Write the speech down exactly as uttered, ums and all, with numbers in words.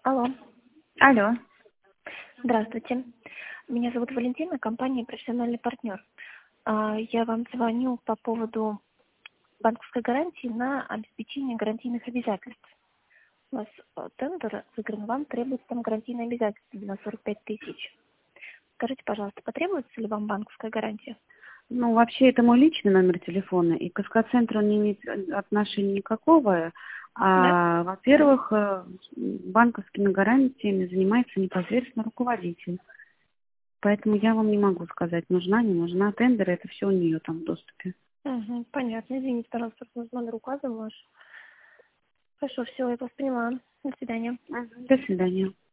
Алло. Алло. Здравствуйте. Меня зовут Валентина, компания «Профессиональный партнер». А, Я вам звоню по поводу банковской гарантии на обеспечение гарантийных обязательств. У вас э, тендер выигран, вам требуется там гарантийные обязательства на сорок пять тысяч. Скажите, пожалуйста, потребуется ли вам банковская гарантия? Ну, вообще, это мой личный номер телефона, и к СК-центру не имеет отношения никакого. Да? А, во-первых, э, банковскими гарантиями занимается непосредственно руководитель. Поэтому я вам не могу сказать, нужна, не нужна. Тендер, это все у нее там в доступе. Угу, понятно. Извините, пожалуйста, что номер указан ваш. Хорошо, все, я вас поняла. До свидания. Мгм. До свидания.